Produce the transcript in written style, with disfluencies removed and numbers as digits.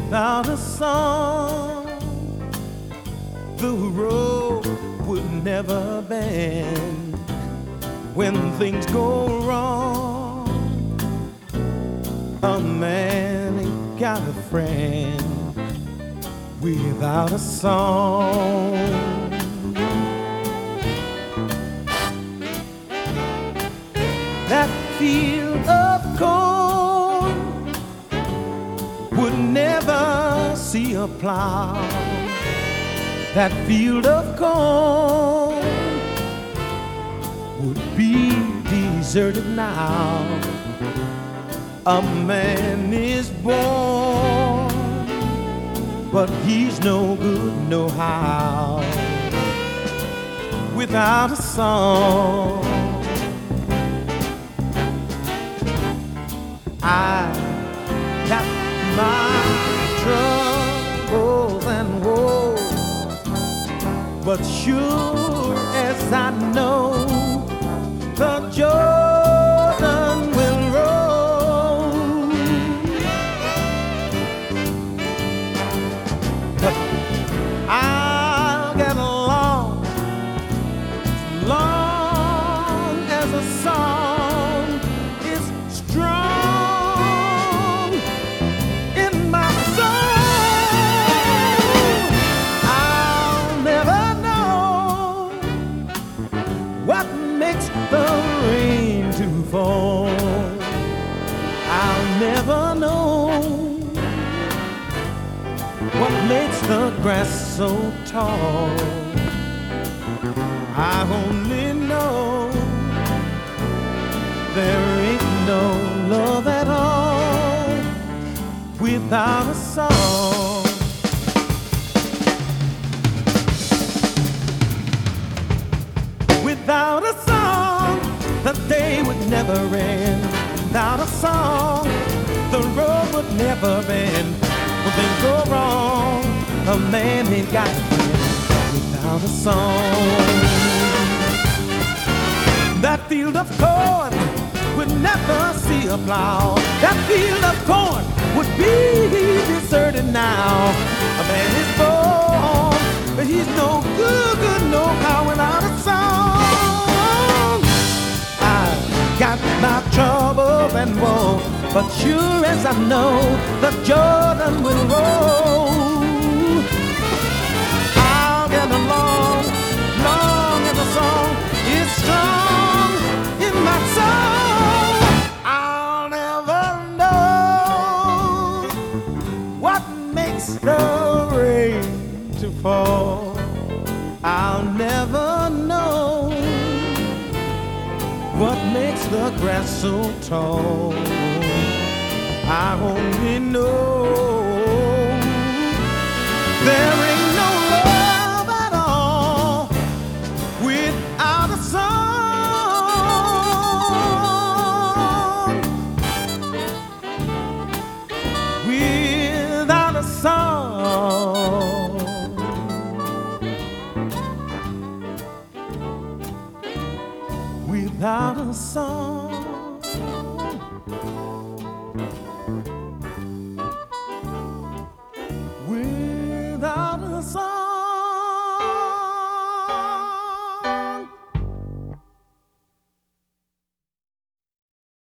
Without a song, the road would never bend. When things go wrong, a man ain't got a friend without a song. That field of corn would never see a plow. That field of corn would be deserted now. A man is born, but he's no good, no how, without a song. I got my troubles and woes, but sure as I know, the Jordan will roll. But I'll get along as long as a song is strong in my soul. I'll never know what makes the rain to fall. I'll never know what makes the grass so tall. I only know there ain't no love at all without a song. Without a song, the day would never end. Without a song, the road would never bend. When things go wrong, a man ain't got a friend without a song. That field of corn would never see a plow. That field of corn would be deserted now. A man is born, but he's no good, no how without a song. I got my troubles and woe, but sure as I know, the Jordan will roll. I'll get along, long as the song is strong in my soul. I'll never know what makes the rain to fall. I'll never know what makes the grass so tall. I only know there ain't no love at all without a song. Without a song. Without a song. Without a song.